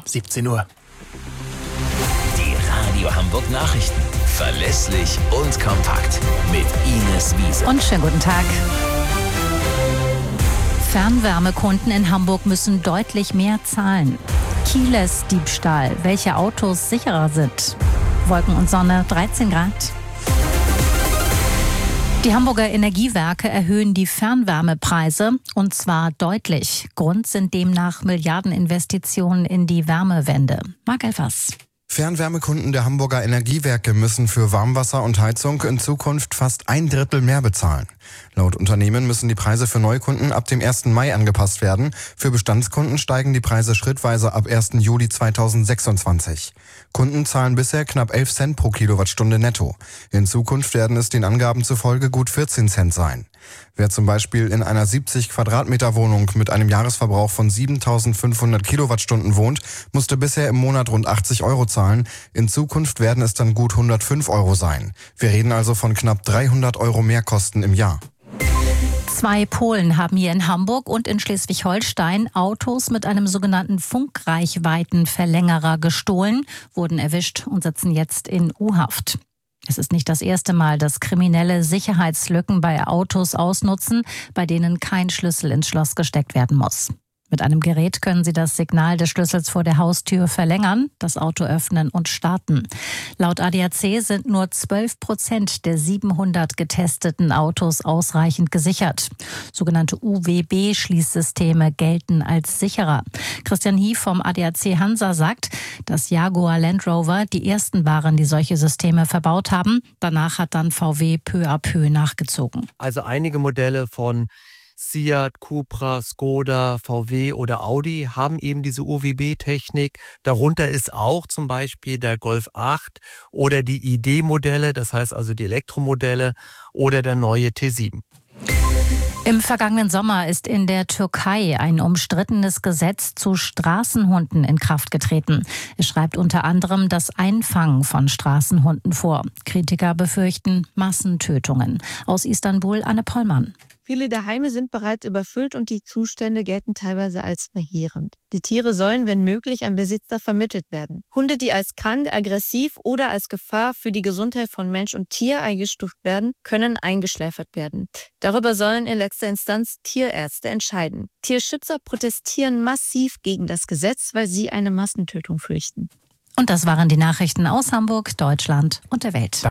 17 Uhr. Die Radio Hamburg Nachrichten. Verlässlich und kompakt. Mit Ines Wiese. Und schönen guten Tag. Fernwärmekunden in Hamburg müssen deutlich mehr zahlen. Kieles-Diebstahl. Welche Autos sicherer sind? Wolken und Sonne, 13 Grad. Die Hamburger Energiewerke erhöhen die Fernwärmepreise, und zwar deutlich. Grund sind demnach Milliardeninvestitionen in die Wärmewende. Marc Elfers. Fernwärmekunden der Hamburger Energiewerke müssen für Warmwasser und Heizung in Zukunft fast 1/3 mehr bezahlen. Laut Unternehmen müssen die Preise für Neukunden ab dem 1. Mai angepasst werden. Für Bestandskunden steigen die Preise schrittweise ab 1. Juli 2026. Kunden zahlen bisher knapp 11 Cent pro Kilowattstunde netto. In Zukunft werden es den Angaben zufolge gut 14 Cent sein. Wer zum Beispiel in einer 70 Quadratmeter Wohnung mit einem Jahresverbrauch von 7.500 Kilowattstunden wohnt, musste bisher im Monat rund 80 Euro zahlen. In Zukunft werden es dann gut 105 Euro sein. Wir reden also von knapp 300 Euro Mehrkosten im Jahr. 2 Polen haben hier in Hamburg und in Schleswig-Holstein Autos mit einem sogenannten Funkreichweitenverlängerer gestohlen, wurden erwischt und sitzen jetzt in U-Haft. Es ist nicht das erste Mal, dass Kriminelle Sicherheitslücken bei Autos ausnutzen, bei denen kein Schlüssel ins Schloss gesteckt werden muss. Mit einem Gerät können sie das Signal des Schlüssels vor der Haustür verlängern, das Auto öffnen und starten. Laut ADAC sind nur 12% der 700 getesteten Autos ausreichend gesichert. Sogenannte UWB-Schließsysteme gelten als sicherer. Christian Hief vom ADAC Hansa sagt, dass Jaguar Land Rover die ersten waren, die solche Systeme verbaut haben. Danach hat dann VW peu à peu nachgezogen. Also einige Modelle von Seat, Cupra, Skoda, VW oder Audi haben eben diese UWB-Technik. Darunter ist auch zum Beispiel der Golf 8 oder die ID-Modelle, das heißt also die Elektromodelle, oder der neue T7. Im vergangenen Sommer ist in der Türkei ein umstrittenes Gesetz zu Straßenhunden in Kraft getreten. Es schreibt unter anderem das Einfangen von Straßenhunden vor. Kritiker befürchten Massentötungen. Aus Istanbul, Anne Pollmann. Viele der Heime sind bereits überfüllt und die Zustände gelten teilweise als verheerend. Die Tiere sollen, wenn möglich, an Besitzer vermittelt werden. Hunde, die als krank, aggressiv oder als Gefahr für die Gesundheit von Mensch und Tier eingestuft werden, können eingeschläfert werden. Darüber sollen in letzter Instanz Tierärzte entscheiden. Tierschützer protestieren massiv gegen das Gesetz, weil sie eine Massentötung fürchten. Und das waren die Nachrichten aus Hamburg, Deutschland und der Welt.